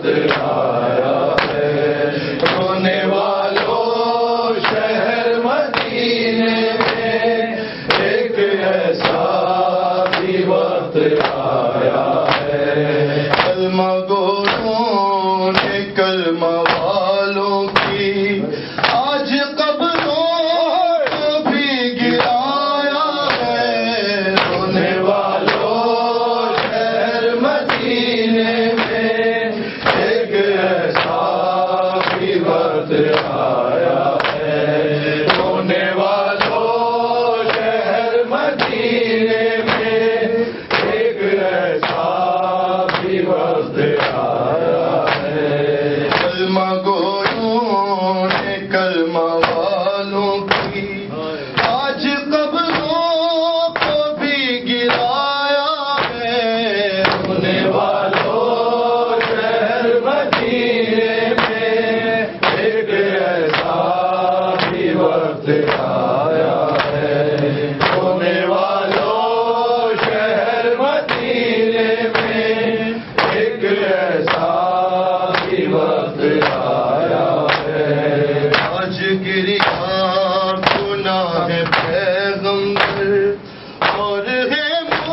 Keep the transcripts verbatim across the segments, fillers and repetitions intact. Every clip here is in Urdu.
آیا ہے، رونے والوں شہر مدینے میں ایک ایسا بھی وقت آیا ہے، کلمہ گووں نے کلمہ والوں کی آج قبروں کو بھی گرایا ہے، رونے والوں شہر مدینے میں ایک ایسا بھی وقت آیا ہے، رونے والوں شہر مدینے میں ایک ایسا بھی وقت آیا ہے، کلمہ گووں نے کلمہ والوں کی آج قبروں کو بھی گرایا ہے، رونے والوں شہر مدینے میں ایک ایسا بھی وقت آیا ہے، رونے والوں شہر مدینے میں ایک ایسا بھی وقت آیا ہے، آج گریا گناہ پیغمبر اور ہے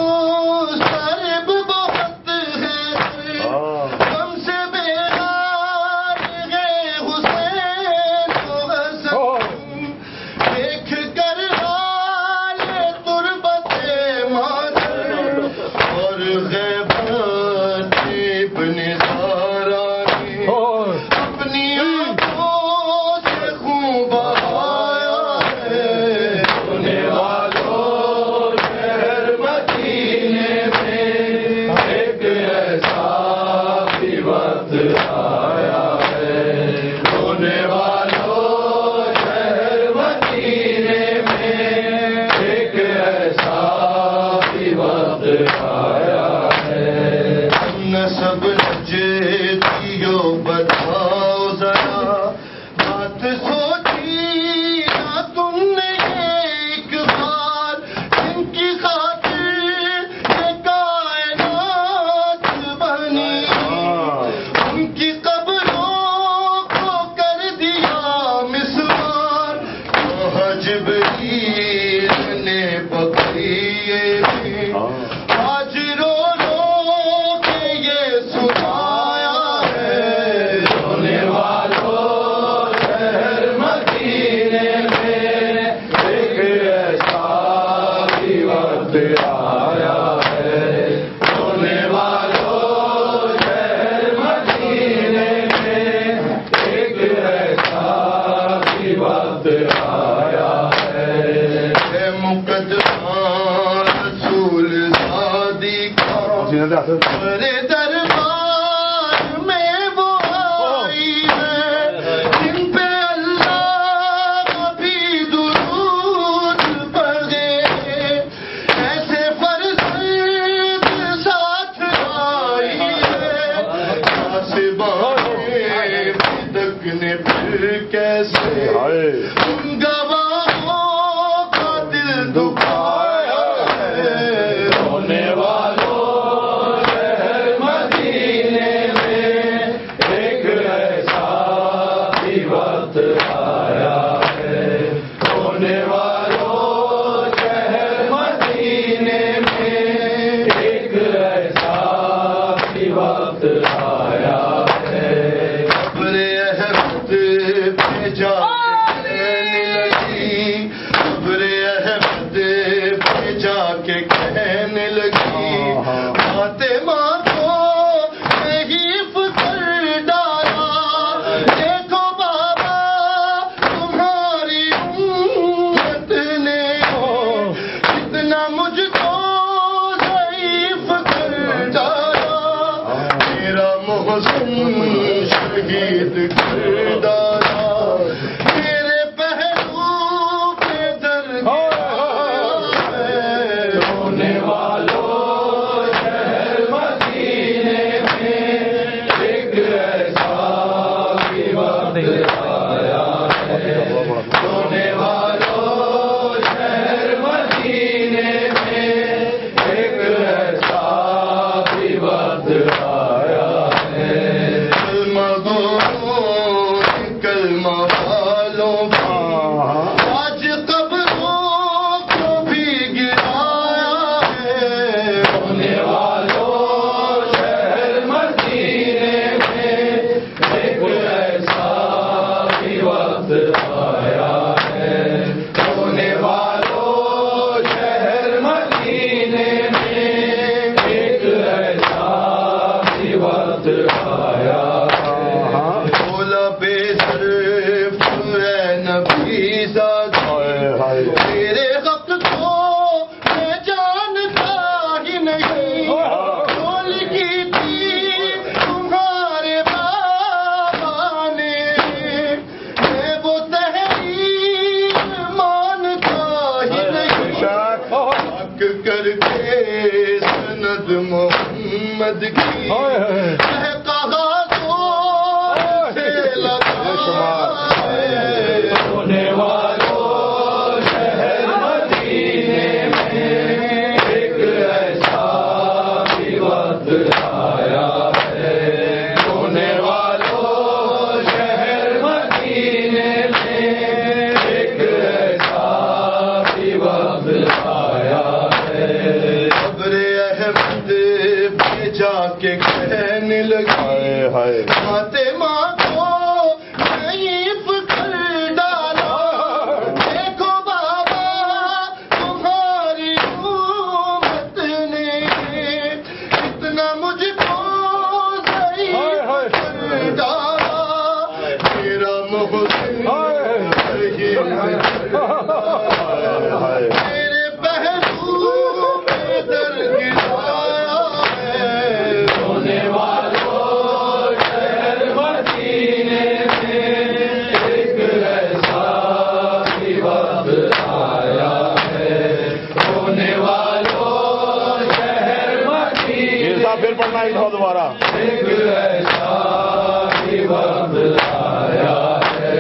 مضطرب بہت ہے، ہم سے بیمار ہے حسین و حسن، دیکھ کر حال تربت مادر اور غیبت ابن زہرا نے اپنی آنکھوں سے خون بہایا ہے، رونے والوں شہر مدینے میں ایک ایسا بھی وقت آیا ہے، رونے والوں شہر مدینے میں ایک ایسا بھی وقت آیا ہے، ہم نسب نجدیو بتاؤ ذرا بات سوچی نہ تم نے ایک بار، جن کی خاطر یہ کائنات بنی، ان کی قبروں کو کر دیا مسمار، وہ جبریل نے بقیے میں آج رو رو کے یہ سنایا ہے، رونے والوں شہر مدینے میں ایک ایسا بھی وقت آیا ہے، رونے والوں شہر مدینے میں ایک ایسا بھی وقت آیا ہے، اے مقدمہ رسول زادی کا میرے دربار میں وہ آئی ہے، جن پہ اللہ بھی درود پڑھے، ایسے فرزند ساتھ آئی ہے، کاسبانِ بدک نے پھر کیسے ان گواہوں کا دل دکھایا ہے، رونے والوں شہر مدینے میں ایک ایسا بھی وقت آیا ہے، رونے والوں شہر مدینے میں ایک ایسا بھی وقت آیا ہے، قبر احمد پہ جا کے کہنے لگی، قبر احمد پہ جا کے کہنے لگی، فاطمہ کو تحریف کر ڈالا، دیکھو بابا تمہاری امت نے کتنا مجھ کو ضعیف کر ڈالا، میرا محسن شہید کر ڈالا، میرے پہلو پہ در گیا ہے، رونے والوں شہر مدینے میں ایک ایسا بھی وقت آیا ہے، رونے والوں شہر مدینے میں ایک ایسا بھی وقت آیا ہے، فاطمہ کو ضعیف کر ڈالا دیکھو بابا تمہاری امت نے اتنا مجھ کو ضعیف کر ڈالا میرا محسن میرے پہلو میں در گرایا ہے رونے والوں شہر مدینے میں ایک ایسا بھی وقت آیا ہے رونے والوں شہر مدینے پھر پڑھنا ہی تھا دوبارہ ایک ایسا بھی وقت آیا ہے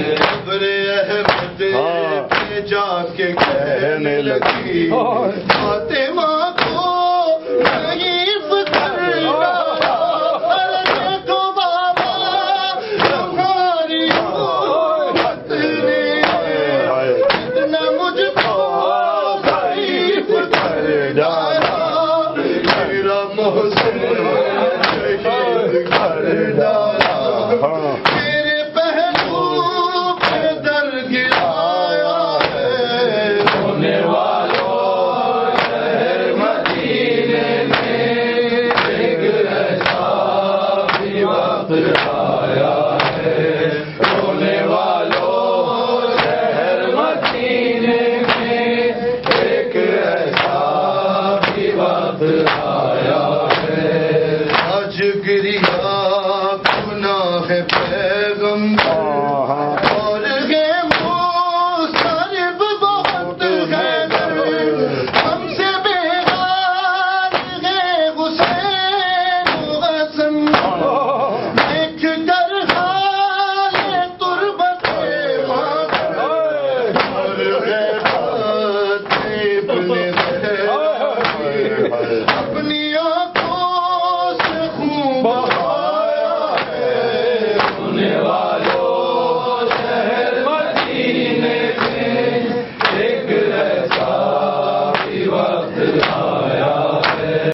جا کے کہنے لگی فاطمہ کو ضعیف کر ڈالا دیکھو بابا تمہاری امت نے اتنا مجھ کو ضعیف کر ڈالا میرا محسن شہید کر ڈالا میرے پہلو پہ در گرا آیا ہے رونے والوں شہر مدینے میں ایک ایسا بھی وقت آیا ہے آج گریا گناہ ہے